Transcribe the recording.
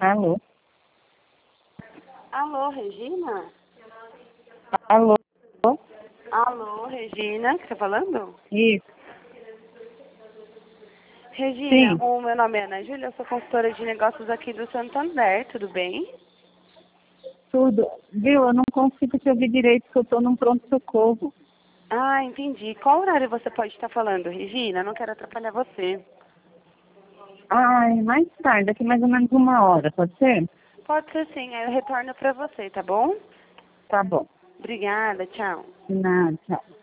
Alô? Alô, Regina? Alô? Alô, Regina, que tá falando? Isso, Regina, sim, o meu nome é Ana Júlia, eu sou consultora de negócios aqui do Santander, tudo bem? tudo. Viu, eu não consigo te ouvir direito porque eu estou num pronto-socorro. Ah, entendi. Qual horário você pode estar falando, Regina? Não quero atrapalhar você. Ai, mais tarde, daqui mais ou menos 1 hora, pode ser? Pode ser sim, aí eu retorno pra você, tá bom? Tá bom. Obrigada, tchau. De nada, tchau.